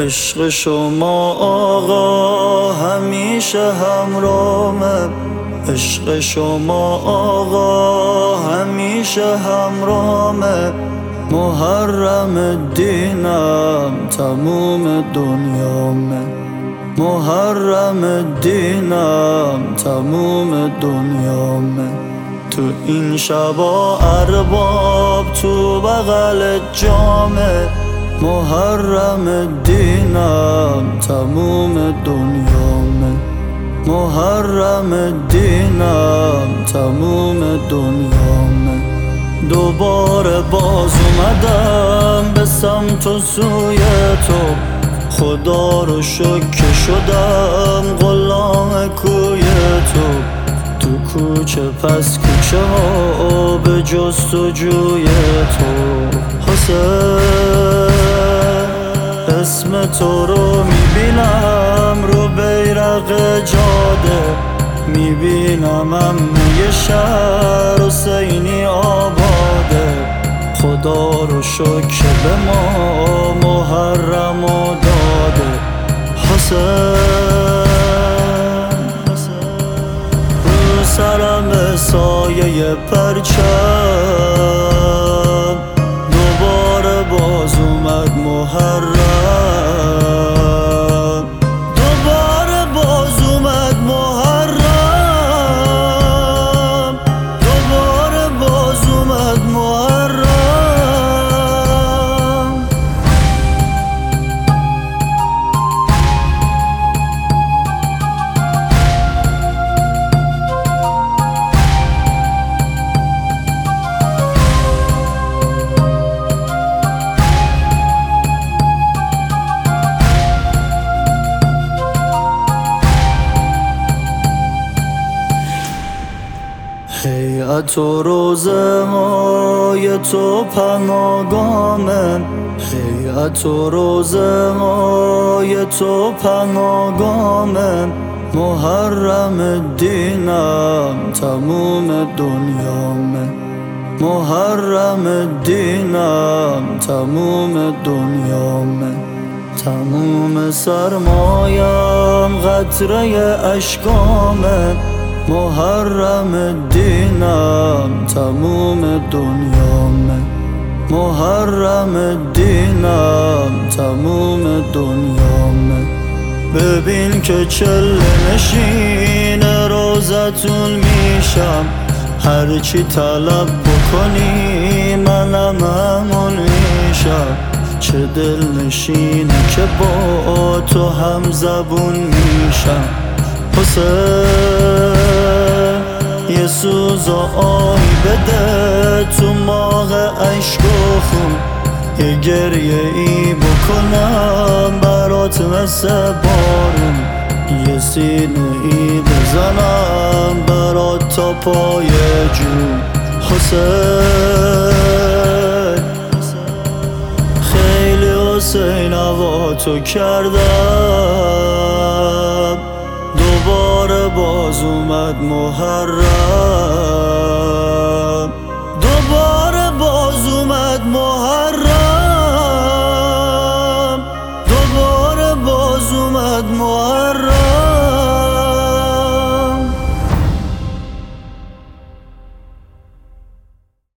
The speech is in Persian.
عشق شما آقا همیشه همراهمه، عشق شما آقا همیشه همراهمه. محرم دینم تموم دنیامه، محرم دینم تموم دنیامه. تو این شبا ارباب تو بغل جامه، محرم دینم تموم دنیامه، محرم دینم تموم دنیامه. دوباره باز اومدم به سمت و سوی تو، خدا رو شکر شدم غلام کوی تو. تو کوچه پس کوچه ها به جستجوی تو، حسین اسم تو رو میبینم رو بیرق جاده، میبینم همه شهر حسینی آباده. خدا رو شکر به ما محرم و داده. حسین رو سرم سایه پرچم، دوباره باز اومد محرم، دوباره باز اومد محرم، دوباره باز اومد محرم. هیئت و روزه های تو پناهگاهمه، هیئت و روزه های تو پناهگاهمه. محرم دینم تموم دنیامه، محرم دینم تموم دنیامه. تموم سرمایم قطره اشکامه، محرم دینم تموم دنیامه، محرم دینم تموم دنیامه. ببین که چله نشین روزتون میشم، هرچی طلب بکنی منم همون میشم. چه دل نشینه که با تو هم زبون میشم. حسین یه سوز و آهی بده تو ماه عشق و خون، یه گریه ای بکنم برات مثل بارون، یه سینه ای بزنم برات تا پای جون. حسین خیلی حسین هوا تو کردم، دوباره باز اومد محرم، دوباره باز اومد محرم، دوباره باز اومد محرم.